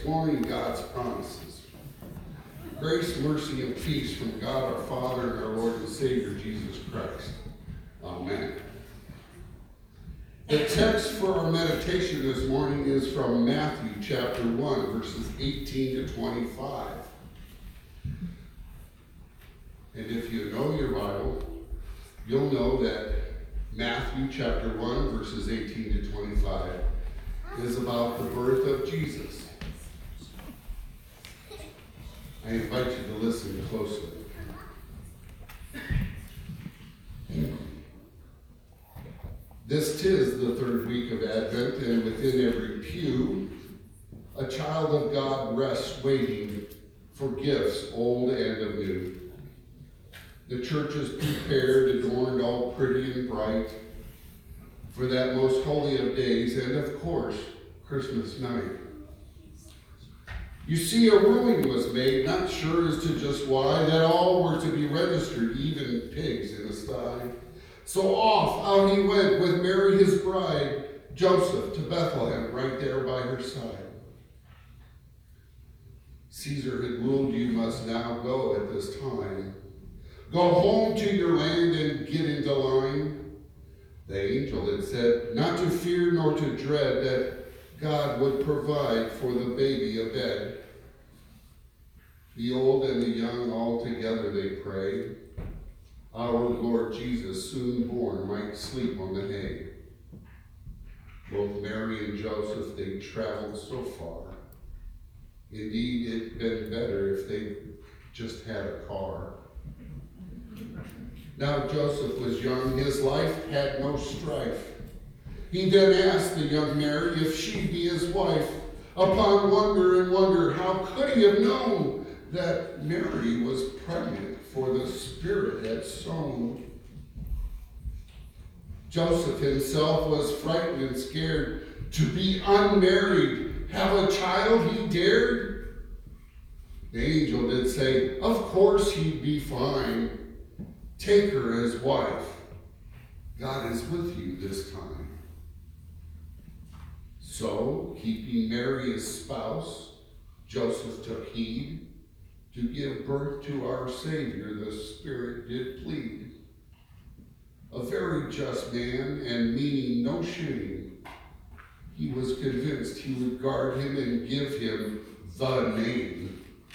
exploring God's promises. Grace, mercy, and peace from God our Father and our Lord and Savior, Jesus Christ. Amen. The text for our meditation this morning is from Matthew chapter 1, verses 18 to 25. And if you know your Bible, you'll know that Matthew chapter 1, verses 18 to 25 is about the birth of Jesus. I invite you to listen closely. This 'tis the third week of Advent, and within every pew, a child of God rests waiting for gifts old and of new. The church is prepared, adorned all pretty and bright, for that most holy of days, and of course, Christmas night. You see, a ruling was made, not sure as to just why, that all were to be registered, even pigs in a sty. So off out he went with Mary his bride, Joseph, to Bethlehem, right there by her side. Caesar had ruled, you must now go at this time. Go home to your land and get into line. The angel had said, not to fear nor to dread, that God would provide for the baby a bed. The old and the young all together they pray, our Lord Jesus, soon born, might sleep on the hay. Both Mary and Joseph, they traveled so far. Indeed, it'd been better if they just had a car. Now Joseph was young, his life had no strife. He then asked the young Mary if she'd be his wife. Upon wonder and wonder, how could he have known that Mary was pregnant, for the Spirit had sown? Joseph himself was frightened and scared. To be unmarried, have a child he dared? The angel did say, of course he'd be fine. Take her as wife. God is with you this time. So, keeping Mary as spouse, Joseph took heed. To give birth to our Savior, the Spirit did plead. A very just man, and meaning no shame, he was convinced he would guard him and give him the name.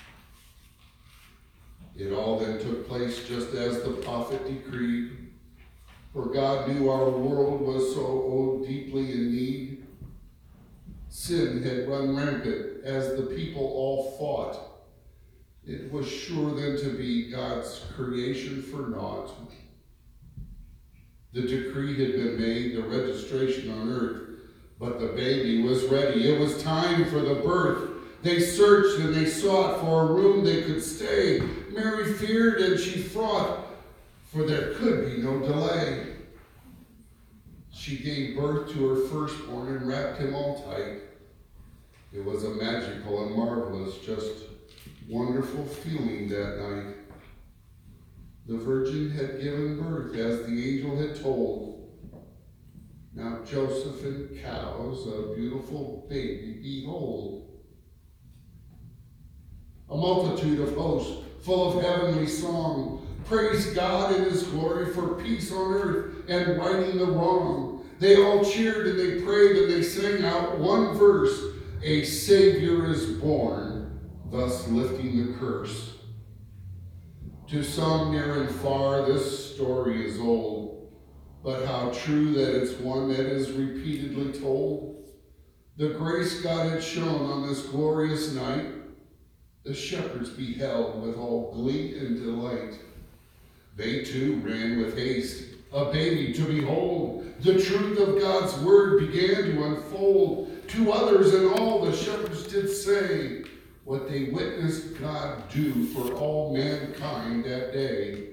It all then took place just as the prophet decreed, for God knew our world was so deeply in need. Sin had run rampant as the people all fought. It was sure then to be God's creation for naught. The decree had been made, the registration on earth, but the baby was ready. It was time for the birth. They searched and they sought for a room they could stay. Mary feared and she fraught, for there could be no delay. She gave birth to her firstborn and wrapped him all tight. It was a magical and marvelous, just wonderful feeling that night. The Virgin had given birth as the angel had told. Now Joseph and cows, a beautiful baby, behold. A multitude of hosts, full of heavenly song, praise God in his glory for peace on earth and righting the wrong. They all cheered and they prayed and they sang out one verse, a Savior is born, thus lifting the curse. To some near and far, this story is old, but how true that it's one that is repeatedly told. The grace God had shown on this glorious night, the shepherds beheld with all glee and delight. They too ran with haste, a baby to behold. The truth of God's word began to unfold. To others and all the shepherds did say what they witnessed God do for all mankind that day.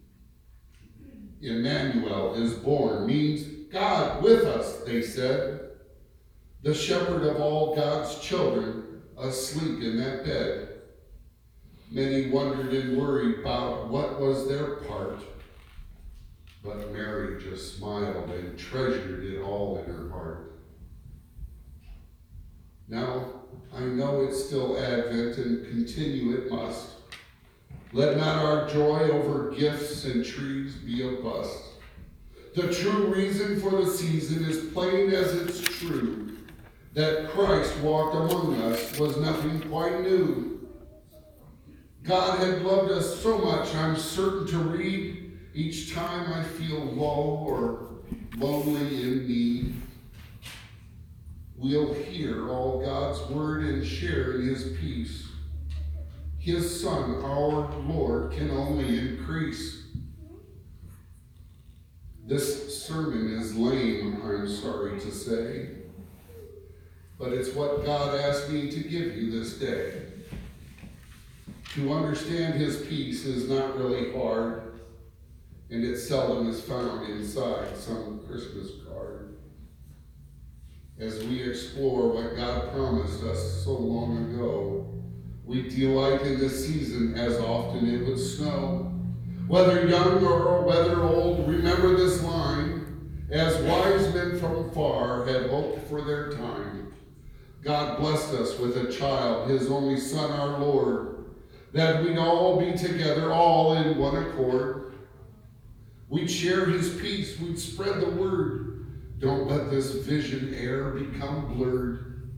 Emmanuel is born, means God with us, they said. The shepherd of all God's children, asleep in that bed. Many wondered and worried about what was their part, but Mary just smiled and treasured it all in her heart. Now, I know it's still Advent and continue it must. Let not our joy over gifts and trees be a bust. The true reason for the season is plain as it's true. That Christ walked among us was nothing quite new. God had loved us so much, I'm certain to read each time I feel low or lonely in need. We'll hear all God's word and share in his peace. His Son, our Lord, can only increase. This sermon is lame, I'm sorry to say, but it's what God asked me to give you this day. To understand his peace is not really hard, and it seldom is found inside some Christmas card. As we explore what God promised us so long ago, we delight in this season as often it would snow. Whether young or whether old, remember this line, as wise men from far had hoped for their time. God blessed us with a child, his only Son, our Lord, that we'd all be together, all in one accord. We'd share his peace, we'd spread the word. Don't let this vision e'er become blurred.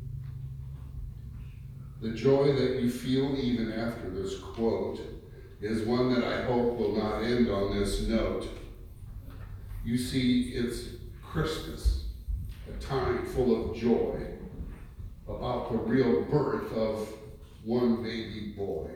The joy that you feel even after this quote is one that I hope will not end on this note. You see, it's Christmas, a time full of joy about the real birth of one baby boy.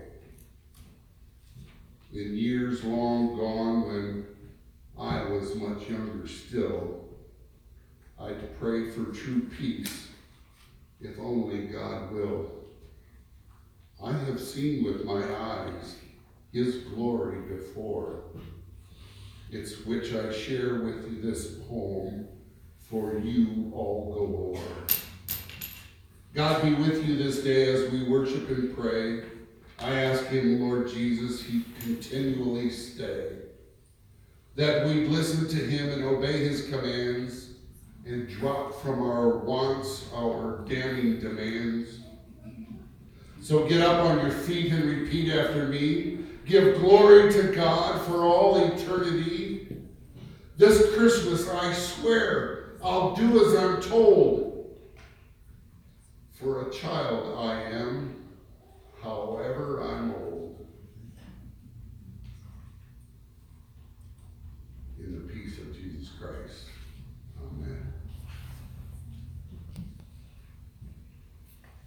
In years long gone when I was much younger still, I'd pray for true peace, if only God will. I have seen with my eyes his glory before. It's which I share with you this poem, for you all go o'er. God be with you this day as we worship and pray. I ask him, Lord Jesus, he continually stay, that we'd listen to him and obey his commands and drop from our wants, our damning demands. So get up on your feet and repeat after me. Give glory to God for all eternity. This Christmas, I swear, I'll do as I'm told. For a child I am, however I'm old. In the peace of Jesus Christ.